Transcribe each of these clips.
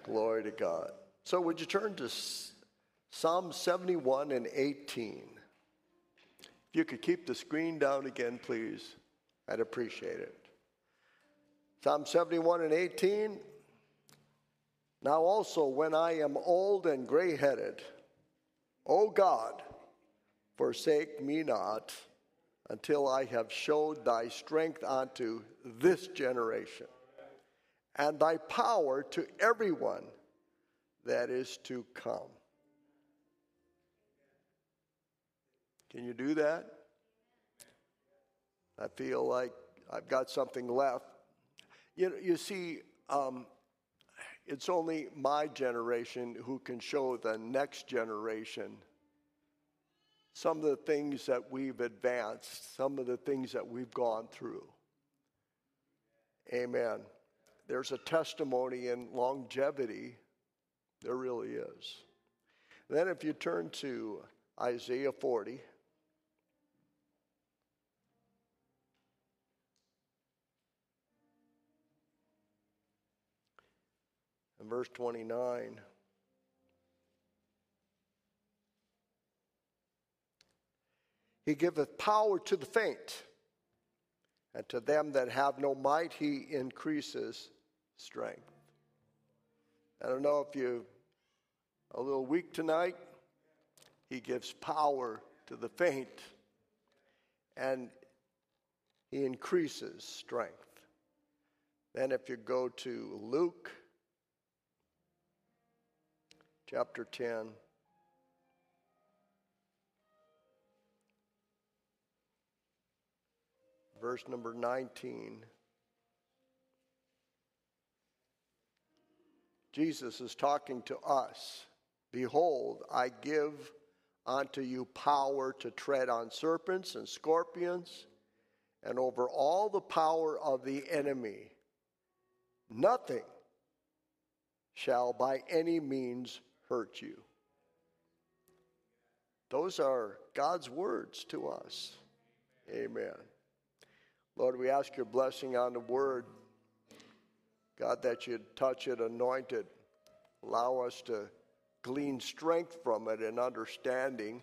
Glory to God. So would you turn to Psalm 71 and 18? If you could keep the screen down again, please, I'd appreciate it. Psalm 71 and 18. Now also, when I am old and gray-headed, O God, forsake me not until I have showed thy strength unto this generation, and thy power to everyone that is to come. Can you do that? I feel like I've got something left. You see, it's only my generation who can show the next generation some of the things that we've advanced, some of the things that we've gone through. Amen. There's a testimony in longevity. There really is. Then if you turn to Isaiah 40. And verse 29. He giveth power to the faint, and to them that have no might he increases strength. I don't know if you're a little weak tonight. He gives power to the faint, and he increases strength. Then if you go to Luke chapter 10, verse number 19. Jesus is talking to us. Behold, I give unto you power to tread on serpents and scorpions, and over all the power of the enemy. Nothing shall by any means hurt you. Those are God's words to us. Amen. Lord, we ask your blessing on the word. God, that you'd touch it, anoint it. Allow us to glean strength from it and understanding.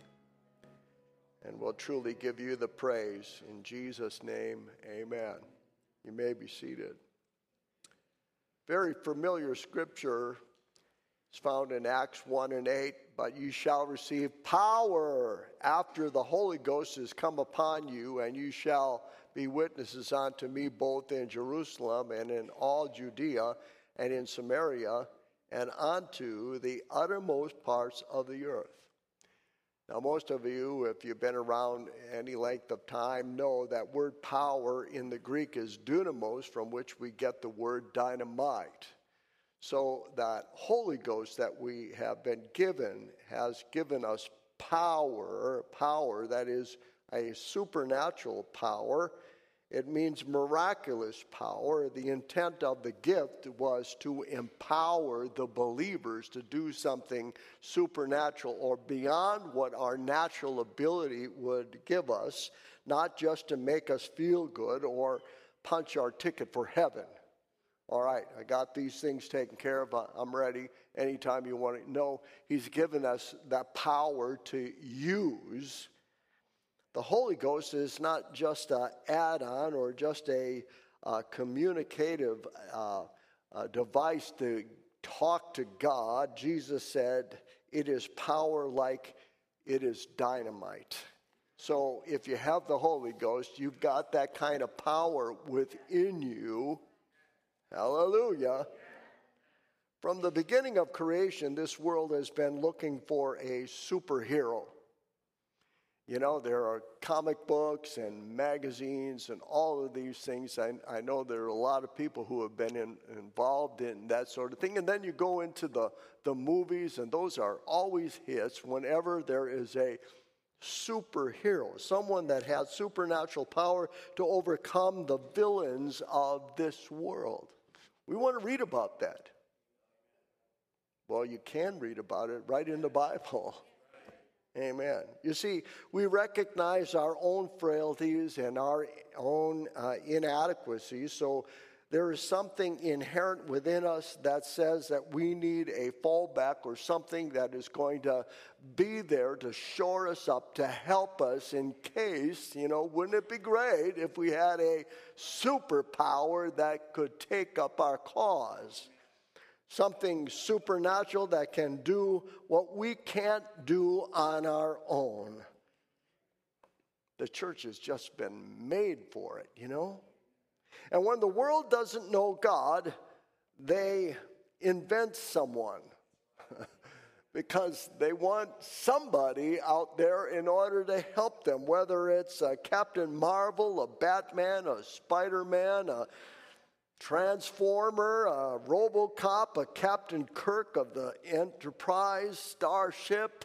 And we'll truly give you the praise. In Jesus' name, amen. You may be seated. Very familiar scripture is found in Acts 1 and 8. But you shall receive power after the Holy Ghost is come upon you, and you shall be witnesses unto me both in Jerusalem and in all Judea and in Samaria and unto the uttermost parts of the earth. Now, most of you, if you've been around any length of time, know that word power in the Greek is dunamos, from which we get the word dynamite. So that Holy Ghost that we have been given has given us power that is a supernatural power. It means miraculous power. The intent of the gift was to empower the believers to do something supernatural or beyond what our natural ability would give us, not just to make us feel good or punch our ticket for heaven. All right, I got these things taken care of. I'm ready anytime you want to. No, he's given us that power to use. The Holy Ghost is not just an add-on or just a communicative device to talk to God. Jesus said it is power like it is dynamite. So if you have the Holy Ghost, you've got that kind of power within you. Hallelujah. From the beginning of creation, this world has been looking for a superhero. You know, there are comic books and magazines and all of these things. I know there are a lot of people who have been involved in that sort of thing. And then you go into the movies, and those are always hits whenever there is a superhero, someone that has supernatural power to overcome the villains of this world. We want to read about that. Well, you can read about it right in the Bible. Amen. You see, we recognize our own frailties and our own inadequacies, so There is something inherent within us that says that we need a fallback or something that is going to be there to shore us up, to help us in case, wouldn't it be great if we had a superpower that could take up our cause? Something supernatural that can do what we can't do on our own. The church has just been made for it, And when the world doesn't know God, they invent someone because they want somebody out there in order to help them, whether it's a Captain Marvel, a Batman, a Spider-Man, a Transformer, a RoboCop, a Captain Kirk of the Enterprise Starship.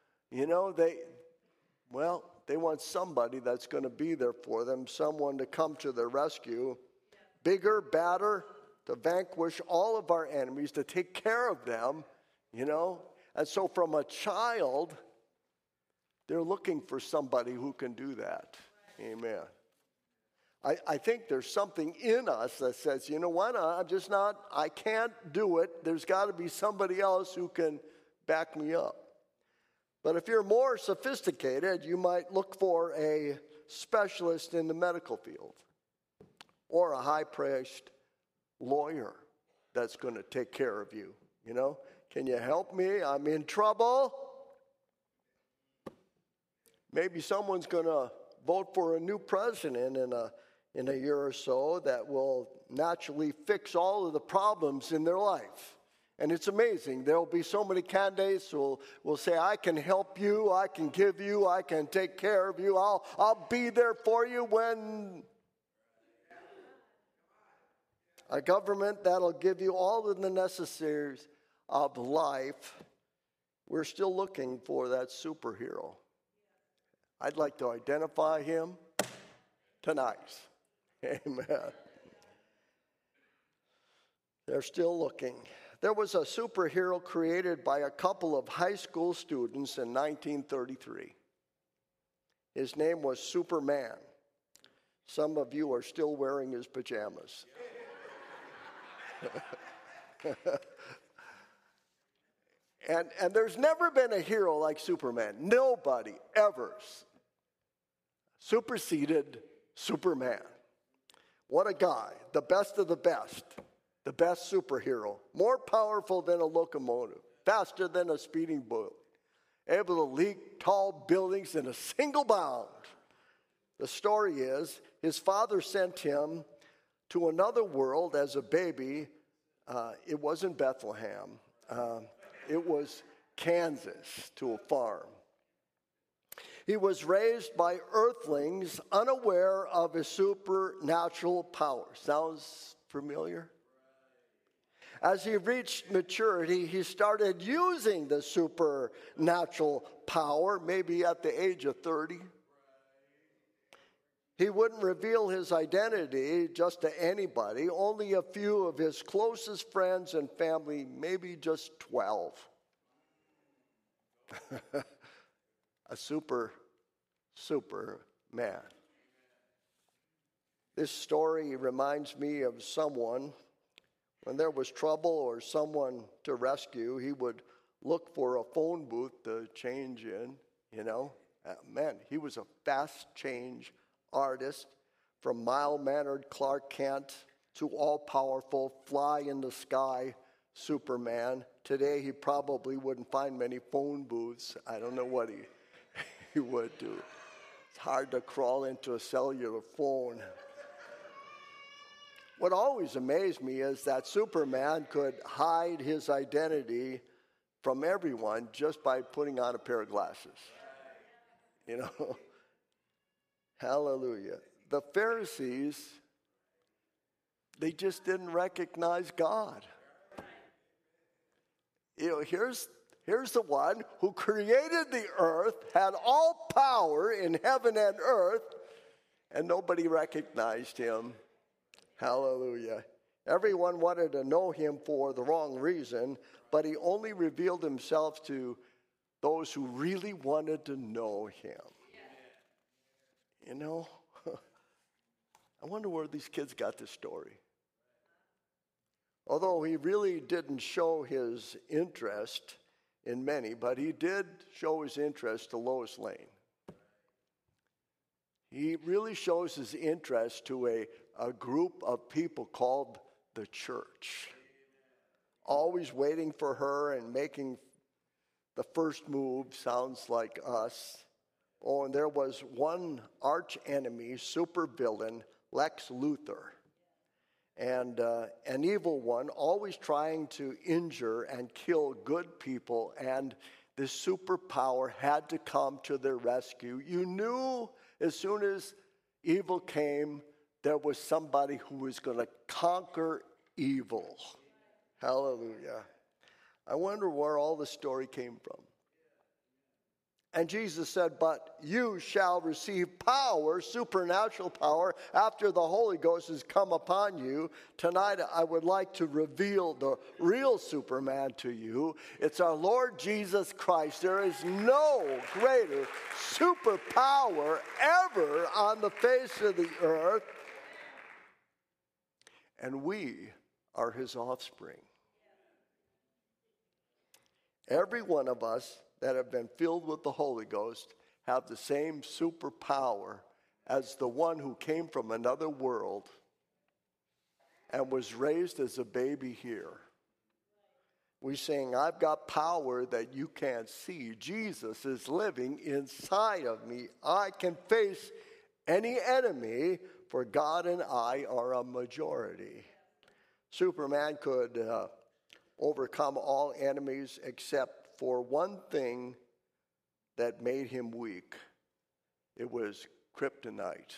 They want somebody that's going to be there for them, someone to come to their rescue, bigger, badder, to vanquish all of our enemies, to take care of them, And so from a child, they're looking for somebody who can do that. Amen. I think there's something in us that says, you know what, I can't do it. There's got to be somebody else who can back me up. But if you're more sophisticated, you might look for a specialist in the medical field or a high-priced lawyer that's going to take care of you. Can you help me? I'm in trouble. Maybe someone's going to vote for a new president in a year or so that will naturally fix all of the problems in their life. And it's amazing. There will be so many candidates who will say, I can help you, I can give you, I can take care of you, I'll be there for you when. A government that'll give you all of the necessaries of life. We're still looking for that superhero. I'd like to identify him tonight. Amen. They're still looking. There was a superhero created by a couple of high school students in 1933. His name was Superman. Some of you are still wearing his pajamas. And there's never been a hero like Superman. Nobody ever superseded Superman. What a guy, the best of the best superhero, more powerful than a locomotive, faster than a speeding bullet, able to leap tall buildings in a single bound. The story is, his father sent him to another world as a baby. It wasn't Bethlehem. It was Kansas, to a farm. He was raised by earthlings, unaware of his supernatural power. Sounds familiar? As he reached maturity, he started using the supernatural power, maybe at the age of 30. He wouldn't reveal his identity just to anybody, only a few of his closest friends and family, maybe just 12. A superman. This story reminds me of someone, when there was trouble or someone to rescue, he would look for a phone booth to change in, Man, he was a fast change artist, from mild-mannered Clark Kent to all-powerful, fly-in-the-sky Superman. Today, he probably wouldn't find many phone booths. I don't know what he would do. It's hard to crawl into a cellular phone. What always amazed me is that Superman could hide his identity from everyone just by putting on a pair of glasses. Hallelujah. The Pharisees, they just didn't recognize God. Here's the one who created the earth, had all power in heaven and earth, and nobody recognized him. Hallelujah. Everyone wanted to know him for the wrong reason, but he only revealed himself to those who really wanted to know him. I wonder where these kids got this story. Although he really didn't show his interest in many, but he did show his interest to Lois Lane. He really shows his interest to a group of people called the church. Always waiting for her and making the first move, sounds like us. Oh, and there was one arch enemy, supervillain, Lex Luthor. And an evil one, always trying to injure and kill good people. And this superpower had to come to their rescue. You knew as soon as evil came, there was somebody who was going to conquer evil. Hallelujah. I wonder where all the story came from. And Jesus said, but you shall receive power, supernatural power, after the Holy Ghost has come upon you. Tonight I would like to reveal the real Superman to you. It's our Lord Jesus Christ. There is no greater superpower ever on the face of the earth. And we are his offspring. Every one of us that have been filled with the Holy Ghost have the same superpower as the one who came from another world and was raised as a baby here. We sing, I've got power that you can't see. Jesus is living inside of me. I can face any enemy, for God and I are a majority. Superman could overcome all enemies except for one thing that made him weak. It was kryptonite.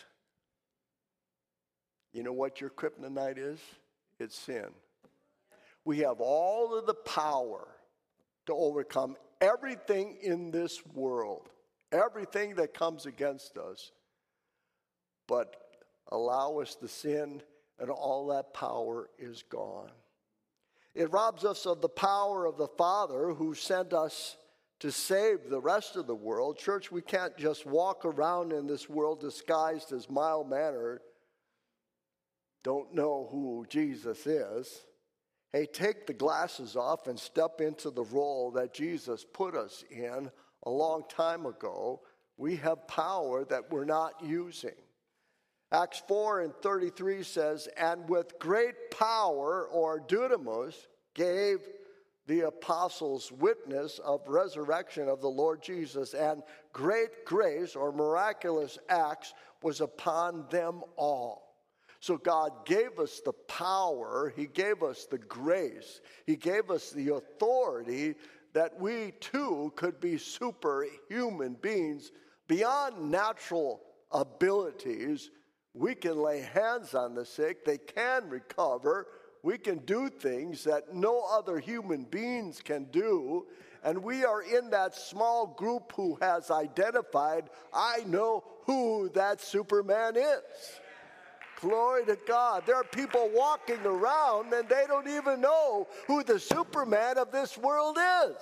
You know what your kryptonite is? It's sin. We have all of the power to overcome everything in this world, everything that comes against us, but allow us to sin, and all that power is gone. It robs us of the power of the Father who sent us to save the rest of the world. Church, we can't just walk around in this world disguised as mild-mannered, don't know who Jesus is. Hey, take the glasses off and step into the role that Jesus put us in a long time ago. We have power that we're not using. Acts 4:33 says, and with great power, or dunamis, gave the apostles witness of resurrection of the Lord Jesus, and great grace, or miraculous acts, was upon them all. So God gave us the power, he gave us the grace, he gave us the authority that we too could be superhuman beings beyond natural abilities. We can lay hands on the sick. They can recover. We can do things that no other human beings can do. And we are in that small group who has identified, I know who that Superman is. Glory to God. There are people walking around and they don't even know who the Superman of this world is.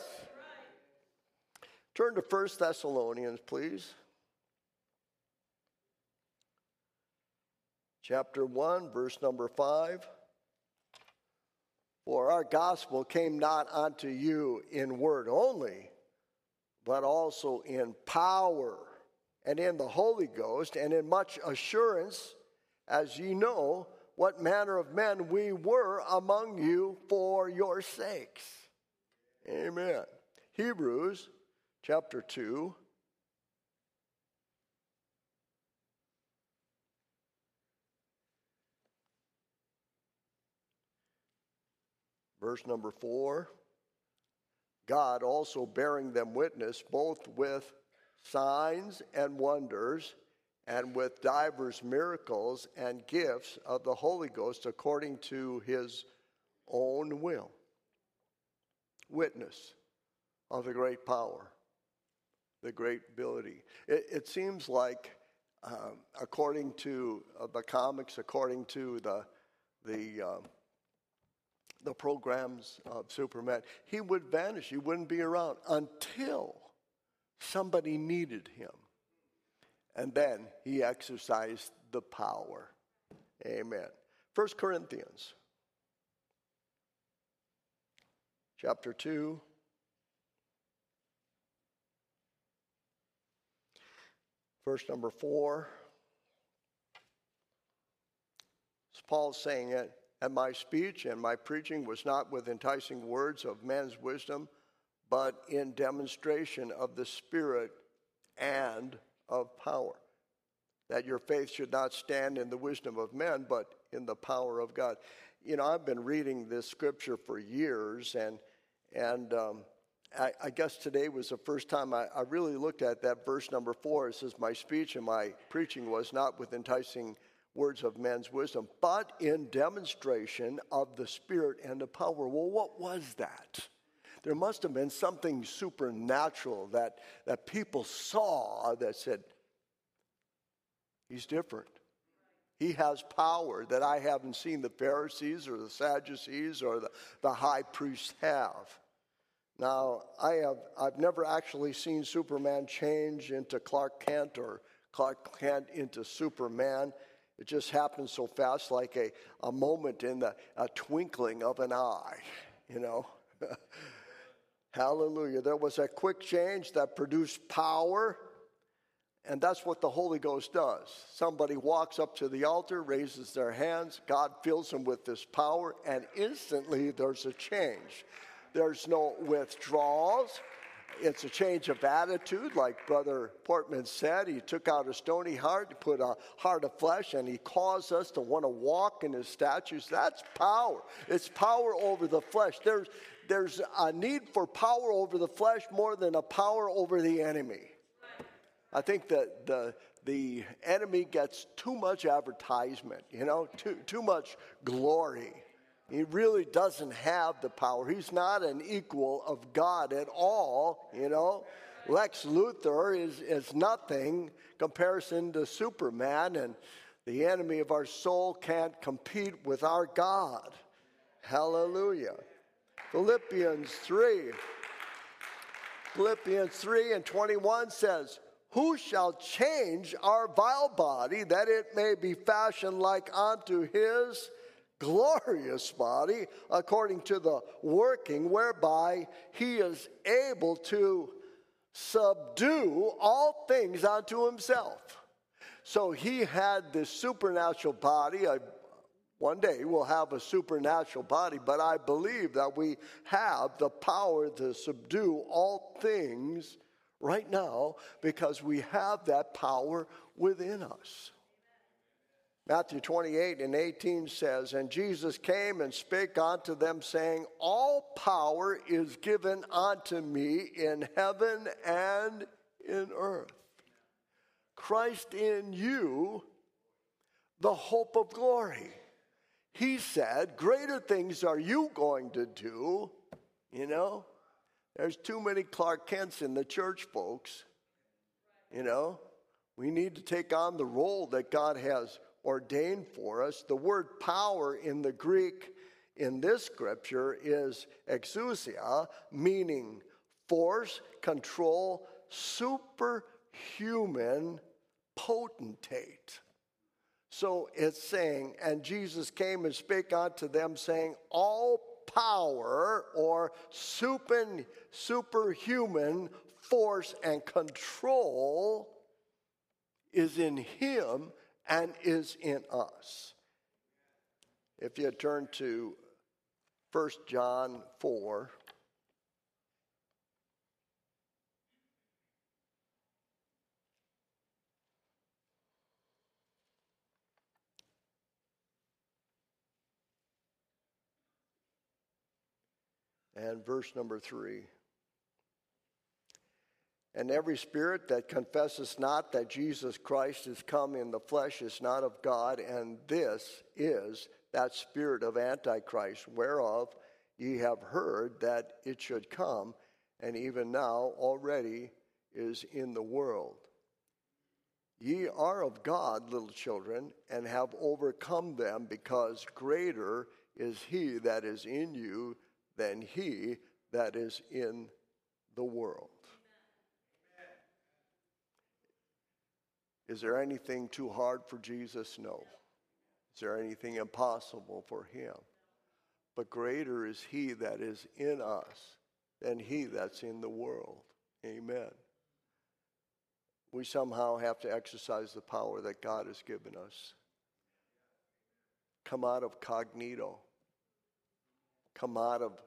Turn to 1 Thessalonians, please. Chapter 1, verse number 5. For our gospel came not unto you in word only, but also in power, and in the Holy Ghost, and in much assurance, as ye know what manner of men we were among you for your sakes. Amen. Hebrews chapter 2. Verse number 4, God also bearing them witness, both with signs and wonders, and with divers miracles and gifts of the Holy Ghost according to his own will. Witness of the great power, the great ability. It seems like, according to the comics, according to the programs of Superman, he would vanish. He wouldn't be around until somebody needed him. And then he exercised the power. Amen. 1 Corinthians chapter 2. Verse number 4. As Paul's saying it, and my speech and my preaching was not with enticing words of man's wisdom, but in demonstration of the Spirit and of power, that your faith should not stand in the wisdom of men, but in the power of God. You know, I've been reading this scripture for years, and I guess today was the first time I really looked at that verse number 4. It says, my speech and my preaching was not with enticing words of men's wisdom, but in demonstration of the Spirit and the power. Well, what was that? There must have been something supernatural that people saw that said, he's different. He has power that I haven't seen the Pharisees or the Sadducees or the high priests have. Now, I've never actually seen Superman change into Clark Kent or Clark Kent into Superman. It just happens so fast, like a moment in a twinkling of an eye, you know. Hallelujah. There was a quick change that produced power, and that's what the Holy Ghost does. Somebody walks up to the altar, raises their hands, God fills them with this power, and instantly there's a change. There's no withdrawals. It's a change of attitude, like Brother Portman said. He took out a stony heart, he put a heart of flesh, and he caused us to want to walk in his statutes. That's power. It's power over the flesh. There's a need for power over the flesh more than a power over the enemy. I think that the enemy gets too much advertisement, you know, too much glory. He really doesn't have the power. He's not an equal of God at all, you know. Lex Luthor is nothing comparison to Superman, and the enemy of our soul can't compete with our God. Hallelujah. Philippians 3 and 21 says, who shall change our vile body that it may be fashioned like unto his glorious body, according to the working whereby he is able to subdue all things unto himself. So he had this supernatural body. One day we'll have a supernatural body, but I believe that we have the power to subdue all things right now because we have that power within us. Matthew 28 and 18 says, and Jesus came and spake unto them, saying, all power is given unto me in heaven and in earth. Christ in you, the hope of glory. He said, greater things are you going to do. You know, there's too many Clark Kents in the church, folks. You know, we need to take on the role that God has ordained for us. The word power in the Greek in this scripture is exousia, meaning force, control, superhuman potentate. So it's saying, and Jesus came and spake unto them, saying, all power or superhuman force and control is in him and is in us. If you turn to 1 John 4. And verse number 3. And every spirit that confesses not that Jesus Christ is come in the flesh is not of God, and this is that spirit of Antichrist, whereof ye have heard that it should come, and even now already is in the world. Ye are of God, little children, and have overcome them, because greater is he that is in you than he that is in the world. Is there anything too hard for Jesus? No. Is there anything impossible for him? but greater is he that is in us than he that's in the world. Amen. We somehow have to exercise the power that God has given us. Come out of cognito. Come out of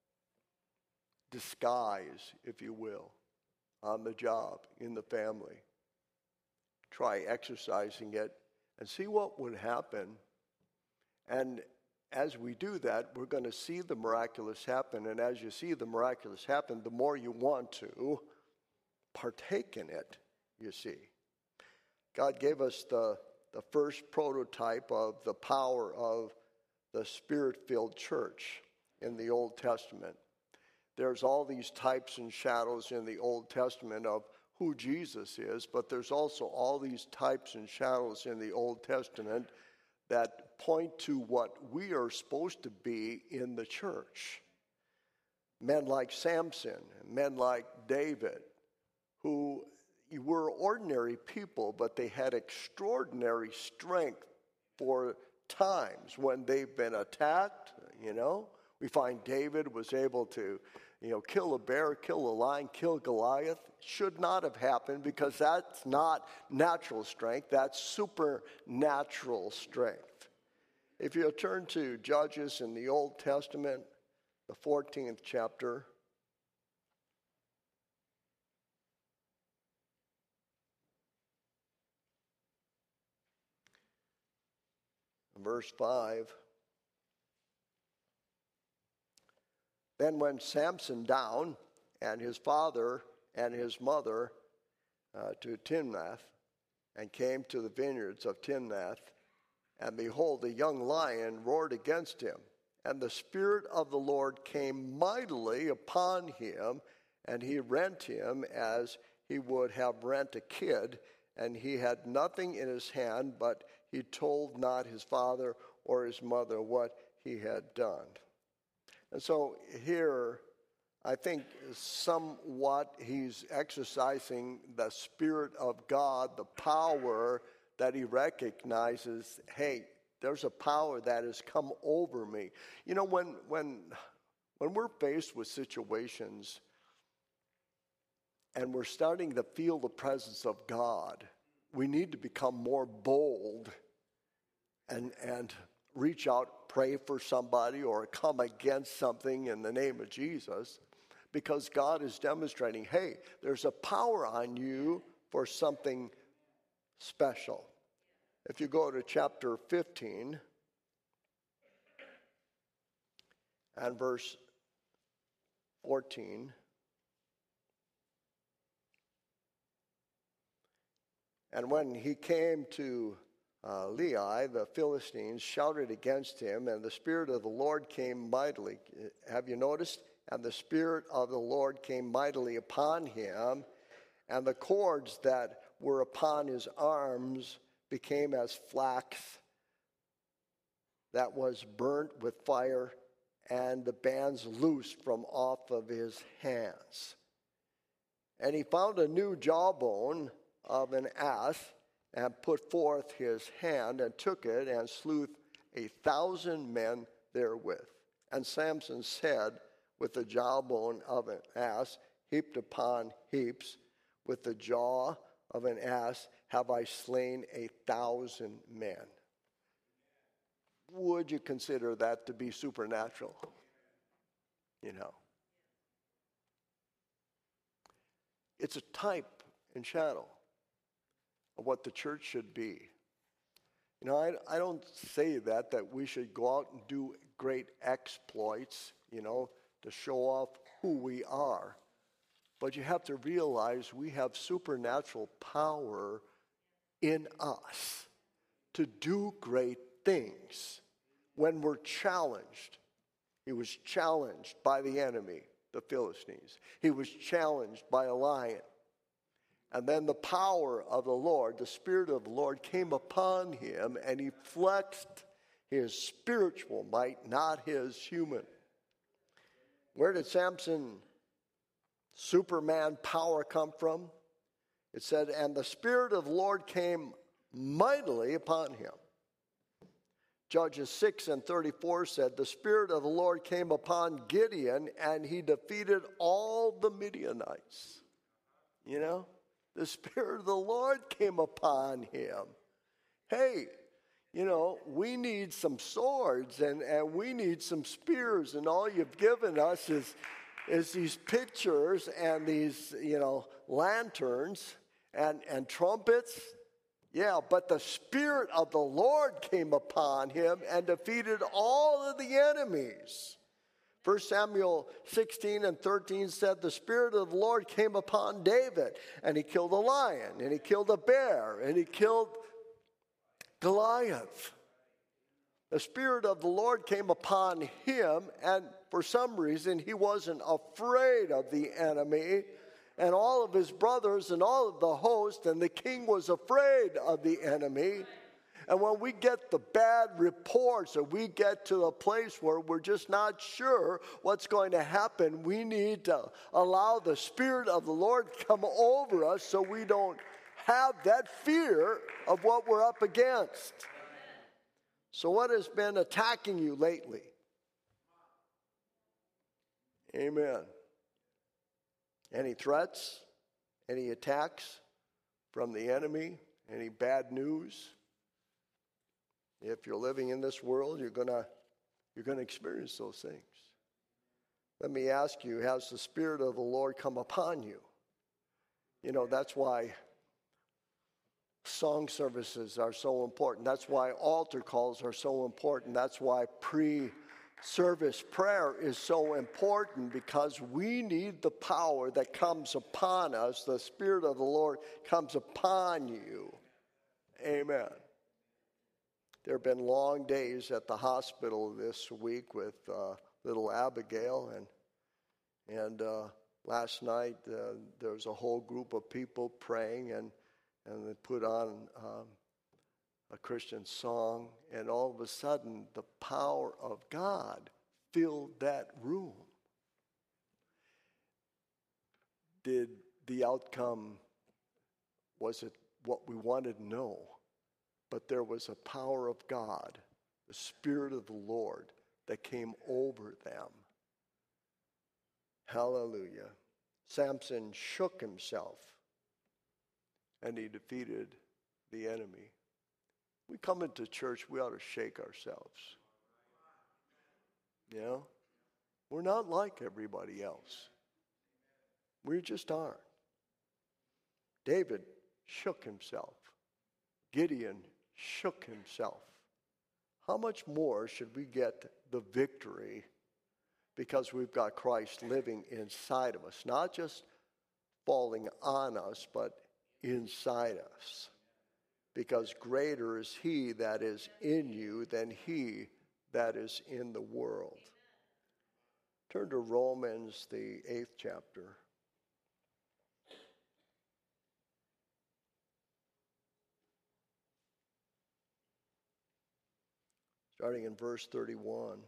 disguise, if you will, on the job, in the family. Try exercising it and see what would happen. And as we do that, we're going to see the miraculous happen. And as you see the miraculous happen, the more you want to partake in it, you see. God gave us the first prototype of the power of the Spirit-filled church in the Old Testament. There's all these types and shadows in the Old Testament of who Jesus is, but there's also all these types and shadows in the Old Testament that point to what we are supposed to be in the church. Men like Samson, men like David, who were ordinary people, but they had extraordinary strength for times when they've been attacked, We find David was able to, kill a bear, kill a lion, kill Goliath. Should not have happened because that's not natural strength, that's supernatural strength. If you'll turn to Judges in the Old Testament, the 14th chapter. Verse 5. Then went Samson down, and his father and his mother to Timnath, and came to the vineyards of Timnath. And behold, a young lion roared against him. And the Spirit of the Lord came mightily upon him, and he rent him as he would have rent a kid. And he had nothing in his hand, but he told not his father or his mother what he had done. And so here, I think somewhat he's exercising the Spirit of God, the power that he recognizes, hey, there's a power that has come over me. When we're faced with situations and we're starting to feel the presence of God, we need to become more bold and reach out, pray for somebody, or come against something in the name of Jesus, because God is demonstrating, hey, there's a power on you for something special. If you go to chapter 15 and verse 14, and when he came to Lehi, the Philistines shouted against him, and the Spirit of the Lord came mightily. Have you noticed? And the Spirit of the Lord came mightily upon him, and the cords that were upon his arms became as flax that was burnt with fire, and the bands loosed from off of his hands. And he found a new jawbone of an ass, and put forth his hand, and took it, and slew 1,000 men therewith. And Samson's head with the jawbone of an ass, heaped upon heaps, with the jaw of an ass have I slain 1,000 men. Would you consider that to be supernatural? It's a type and shadow of what the church should be. I don't say that we should go out and do great exploits, to show off who we are. But you have to realize we have supernatural power in us to do great things when we're challenged. He was challenged by the enemy, the Philistines. He was challenged by a lion. And then the power of the Lord, the Spirit of the Lord came upon him, and he flexed his spiritual might, not his human. Where did Samson's Superman power come from? It said, and the Spirit of the Lord came mightily upon him. Judges 6:34 said, the Spirit of the Lord came upon Gideon, and he defeated all the Midianites. You know, the Spirit of the Lord came upon him. Hey, you know, we need some swords and we need some spears, and all you've given us is these pictures and these, you know, lanterns and trumpets. Yeah, but the Spirit of the Lord came upon him and defeated all of the enemies. 1 Samuel 16:13 said, the Spirit of the Lord came upon David, and he killed a lion, and he killed a bear, and he killed Goliath. The Spirit of the Lord came upon him, and for some reason he wasn't afraid of the enemy and all of his brothers and all of the host, and the king was afraid of the enemy. And when we get the bad reports, or we get to a place where we're just not sure what's going to happen, we need to allow the Spirit of the Lord to come over us so we don't have that fear of what we're up against. So what has been attacking you lately? Amen. Any threats? Any attacks from the enemy? Any bad news? If you're living in this world, you're gonna experience those things. Let me ask you, has the Spirit of the Lord come upon you? You know, that's why song services are so important. That's why altar calls are so important. That's why pre-service prayer is so important, because we need the power that comes upon us. The Spirit of the Lord comes upon you. Amen. There have been long days at the hospital this week with little Abigail, and last night there was a whole group of people praying, and they put on a Christian song, and all of a sudden the power of God filled that room. Did the outcome, was it what we wanted? No. But there was a power of God, the Spirit of the Lord, that came over them. Hallelujah. Samson shook himself, and he defeated the enemy. We come into church, we ought to shake ourselves. You know? We're not like everybody else. We just aren't. David shook himself. Gideon shook himself. How much more should we get the victory because we've got Christ living inside of us, not just falling on us, but inside us? Because greater is he that is in you than he that is in the world. Turn to Romans, the 8th chapter. Starting in verse 31.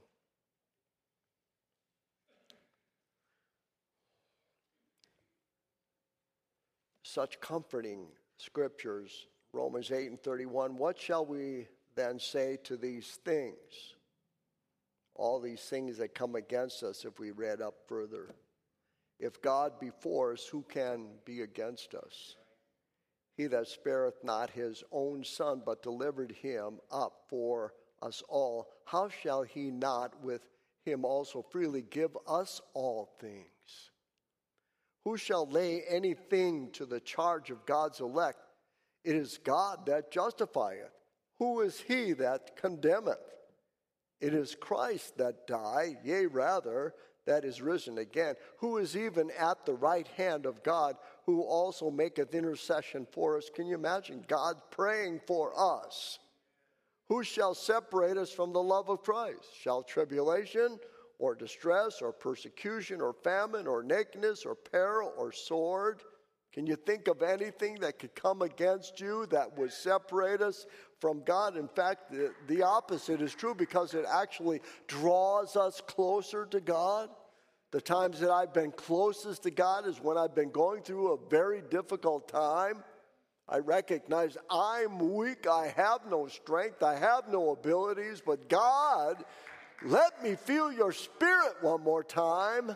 Such comforting scriptures. Romans 8:31. What shall we then say to these things? All these things that come against us, if we read up further. If God be for us, who can be against us? He that spareth not his own son, but delivered him up for us all, how shall he not with him also freely give us all things? Who shall lay anything to the charge of God's elect? It is God that justifieth. Who is he that condemneth? It is Christ that died, yea, rather, that is risen again, who is even at the right hand of God, who also maketh intercession for us. Can you imagine God praying for us? Who shall separate us from the love of Christ? Shall tribulation, or distress, or persecution, or famine, or nakedness, or peril, or sword? Can you think of anything that could come against you that would separate us from God? In fact, the opposite is true, because it actually draws us closer to God. The times that I've been closest to God is when I've been going through a very difficult time. I recognize I'm weak. I have no strength. I have no abilities. But God, let me feel your Spirit one more time.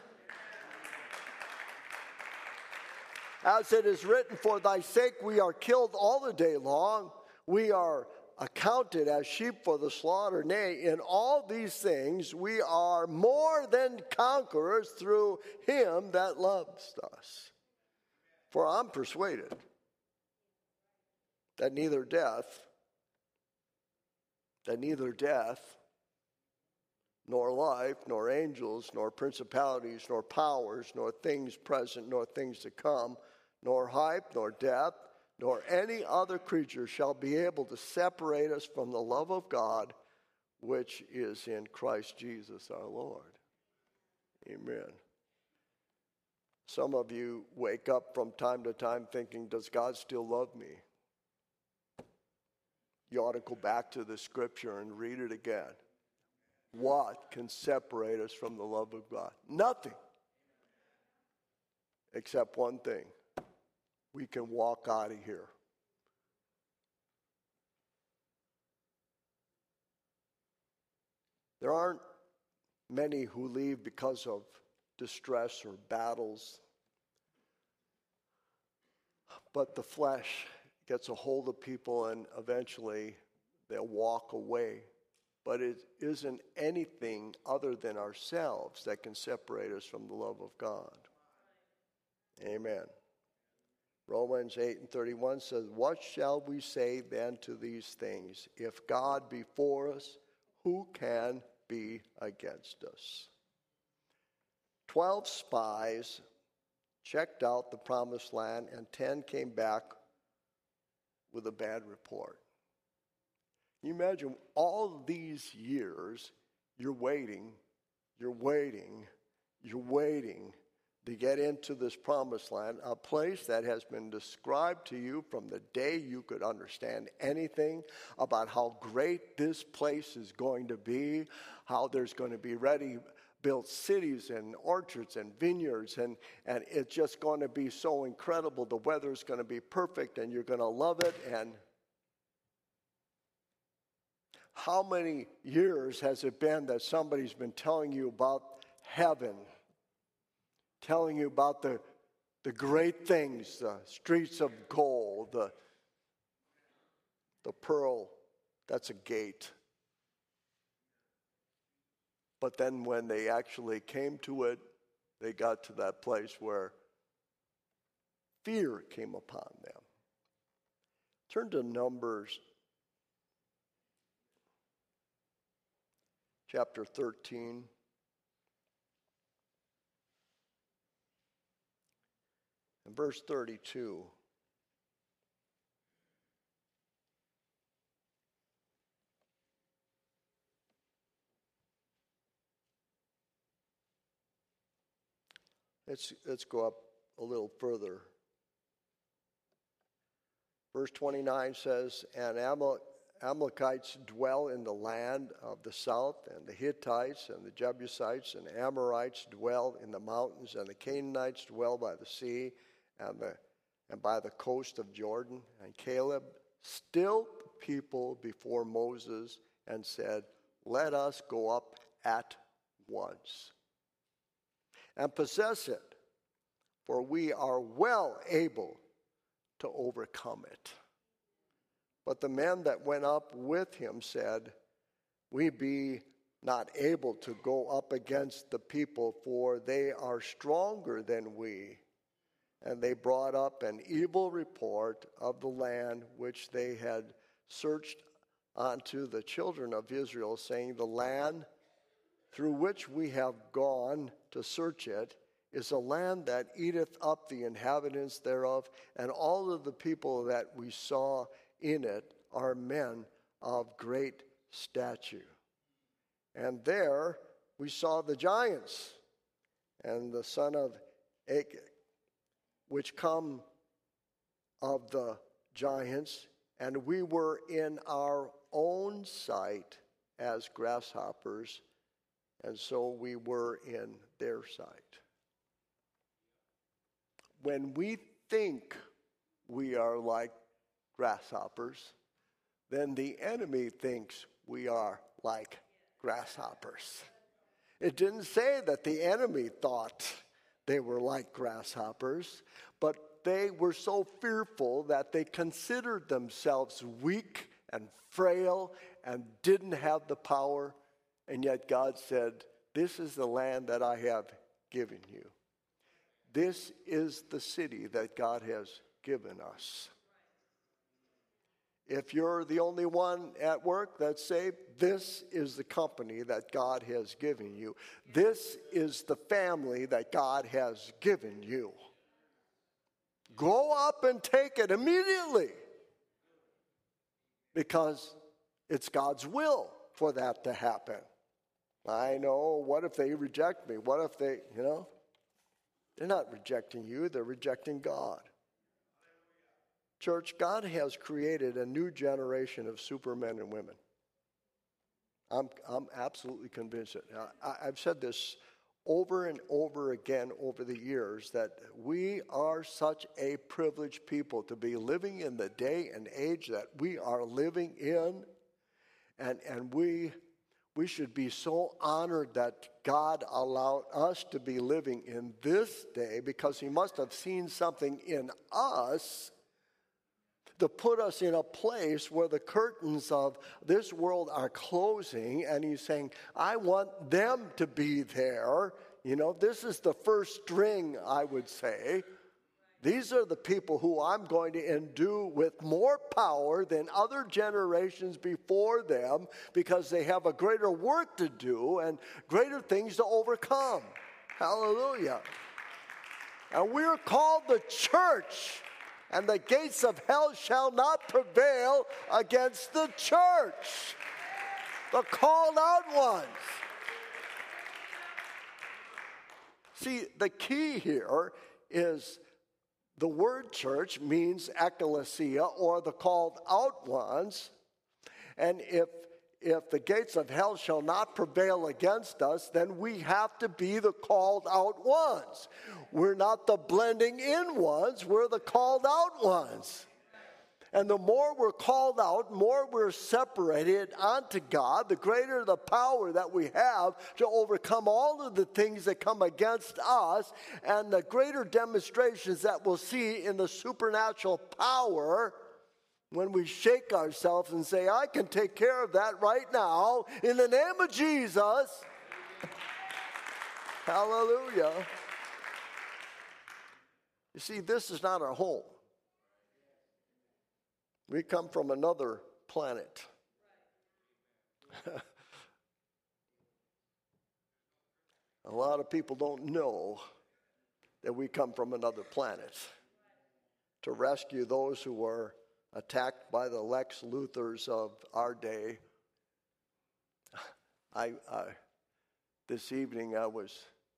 As it is written, for thy sake we are killed all the day long. We are accounted as sheep for the slaughter. Nay, in all these things we are more than conquerors through him that loves us. For I'm persuaded that neither death, nor life, nor angels, nor principalities, nor powers, nor things present, nor things to come, nor height, nor depth, nor any other creature shall be able to separate us from the love of God, which is in Christ Jesus our Lord. Amen. Some of you wake up from time to time thinking, does God still love me? You ought to go back to the scripture and read it again. What can separate us from the love of God? Nothing. Except one thing. We can walk out of here. There aren't many who leave because of distress or battles. But the flesh gets a hold of people and eventually they'll walk away. But it isn't anything other than ourselves that can separate us from the love of God. Amen. Romans 8:31 says, what shall we say then to these things? If God be for us, who can be against us? 12 spies checked out the promised land, and 10 came back with a bad report. You imagine all these years, you're waiting to get into this promised land, a place that has been described to you from the day you could understand anything about how great this place is going to be, how there's going to be ready-built cities and orchards and vineyards, and it's just going to be so incredible. The weather's going to be perfect, and you're going to love it, and how many years has it been that somebody's been telling you about heaven, telling you about the great things, the streets of gold, the pearl, that's a gate. But then when they actually came to it, they got to that place where fear came upon them. Turn to Numbers chapter 13. And verse 32. Let's go up a little further. Verse 29 says, and Amalekites dwell in the land of the south, and the Hittites and the Jebusites and Amorites dwell in the mountains, and the Canaanites dwell by the sea and by the coast of Jordan. And Caleb stilled the people before Moses and said, let us go up at once and possess it, for we are well able to overcome it. But the men that went up with him said, we be not able to go up against the people, for they are stronger than we. And they brought up an evil report of the land which they had searched unto the children of Israel, saying, the land through which we have gone to search it is a land that eateth up the inhabitants thereof, and all of the people that we saw in it are men of great stature. And there we saw the giants and the son of Achik, which come of the giants, and we were in our own sight as grasshoppers, and so we were in their sight. When we think we are like grasshoppers, then the enemy thinks we are like grasshoppers. It didn't say that the enemy thought they were like grasshoppers, but they were so fearful that they considered themselves weak and frail and didn't have the power. And yet God said, this is the land that I have given you. This is the city that God has given us. If you're the only one at work that's saved, this is the company that God has given you. This is the family that God has given you. Go up and take it immediately, because it's God's will for that to happen. I know, what if they reject me? What if they, they're not rejecting you, they're rejecting God. Church, God has created a new generation of supermen and women. I'm absolutely convinced. I've said this over and over again over the years, that we are such a privileged people to be living in the day and age that we are living in. And we should be so honored that God allowed us to be living in this day, because he must have seen something in us to put us in a place where the curtains of this world are closing, and he's saying, I want them to be there. This is the first string, I would say. These are the people who I'm going to endue with more power than other generations before them, because they have a greater work to do and greater things to overcome. Hallelujah. And we're called the church. And the gates of hell shall not prevail against the church, the called out ones. See, the key here is the word church means ecclesia, or the called out ones. And if the gates of hell shall not prevail against us, then we have to be the called out ones. We're not the blending in ones, we're the called out ones. And the more we're called out, more we're separated unto God, the greater the power that we have to overcome all of the things that come against us, and the greater demonstrations that we'll see in the supernatural power when we shake ourselves and say, I can take care of that right now in the name of Jesus. Hallelujah. You see, this is not our home. We come from another planet. A lot of people don't know that we come from another planet to rescue those who were attacked by the Lex Luthors of our day. This evening I was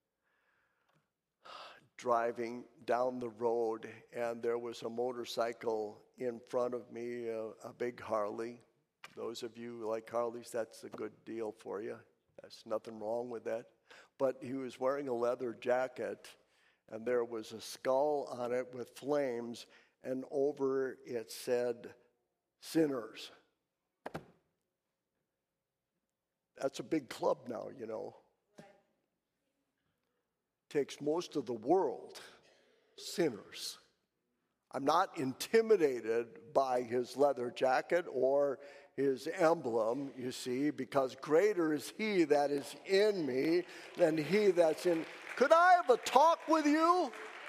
driving down the road, and there was a motorcycle in front of me, a big Harley. Those of you who like Harleys, that's a good deal for you. There's nothing wrong with that. But he was wearing a leather jacket, and there was a skull on it with flames, and over it said, sinners. That's a big club now, Takes most of the world, sinners. I'm not intimidated by his leather jacket or his emblem, you see, because greater is he that is in me than he that's in. Could I have a talk with you?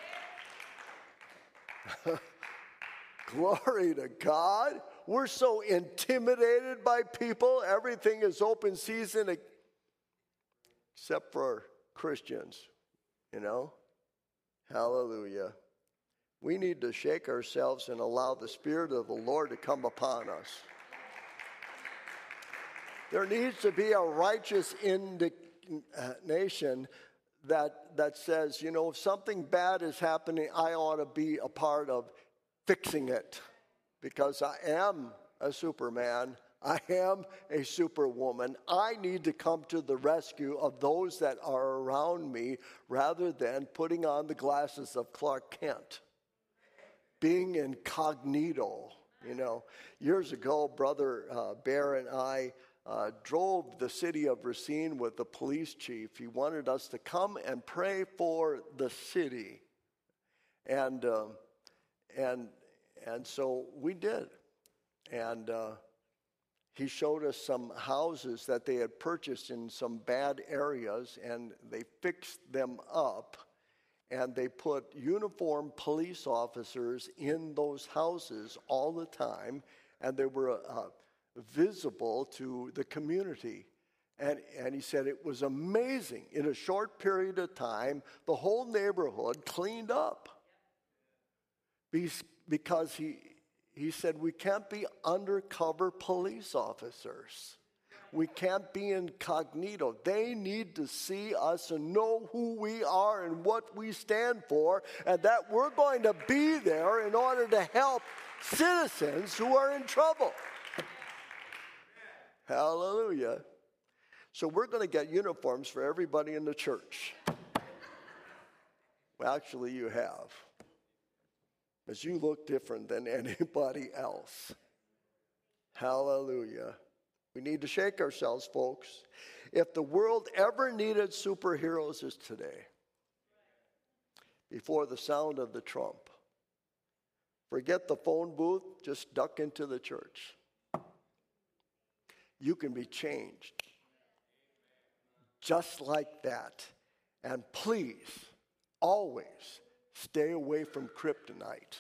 Glory to God. We're so intimidated by people. Everything is open season except for Christians, Hallelujah. We need to shake ourselves and allow the Spirit of the Lord to come upon us. There needs to be a righteous indignation that says, if something bad is happening, I ought to be a part of fixing it, because I am a Superman. I am a superwoman. I need to come to the rescue of those that are around me, rather than putting on the glasses of Clark Kent, being incognito, You know, years ago, Brother Bear and I drove the city of Racine with the police chief. He wanted us to come and pray for the city, and so we did. And he showed us some houses that they had purchased in some bad areas, and they fixed them up, and they put uniformed police officers in those houses all the time, and they were visible to the community. And he said it was amazing. In a short period of time, the whole neighborhood cleaned up. Because he said we can't be undercover police officers. We can't be incognito. They need to see us and know who we are and what we stand for, and that we're going to be there in order to help citizens who are in trouble. Hallelujah. So we're going to get uniforms for everybody in the church. Well, actually, you have. Because you look different than anybody else. Hallelujah. We need to shake ourselves, folks. If the world ever needed superheroes, it's today. Before the sound of the trump. Forget the phone booth, just duck into the church. You can be changed. Just like that. And please, always, stay away from kryptonite.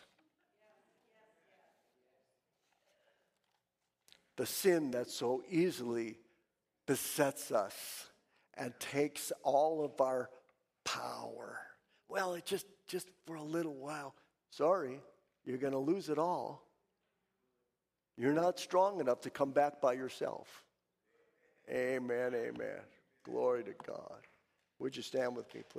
The sin that so easily besets us and takes all of our power. Well, it just for a little while. Sorry, you're going to lose it all. You're not strong enough to come back by yourself. Amen, amen. Glory to God. Would you stand with me, please?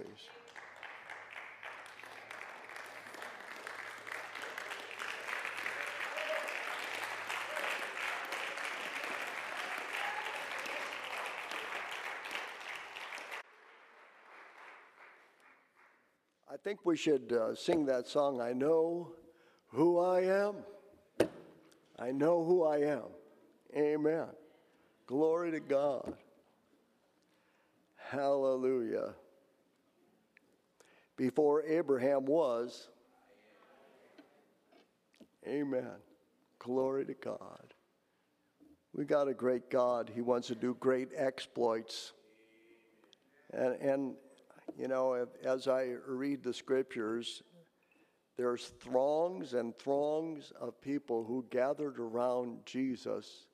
I think we should sing that song, I Know Who I Am. I know who I am. Amen. Glory to God. Hallelujah. Before Abraham was, amen. Glory to God. We got a great God. He wants to do great exploits. And you know, as I read the scriptures, there's throngs and throngs of people who gathered around Jesus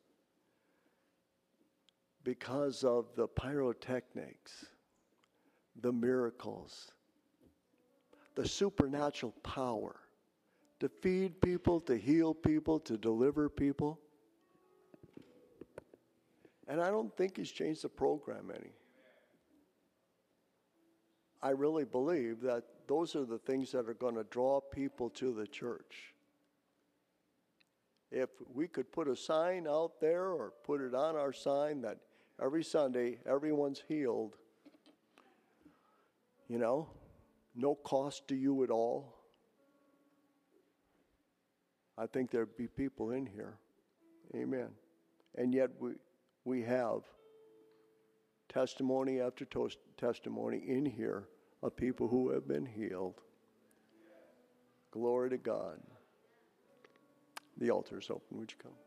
because of the pyrotechnics, the miracles, the supernatural power to feed people, to heal people, to deliver people. And I don't think he's changed the program any. I really believe that those are the things that are going to draw people to the church. If we could put a sign out there or put it on our sign that every Sunday everyone's healed, you know, no cost to you at all, I think there'd be people in here. Amen. And yet we have testimony after testimony in here of people who have been healed. Glory to God. The altar is open. Would you come?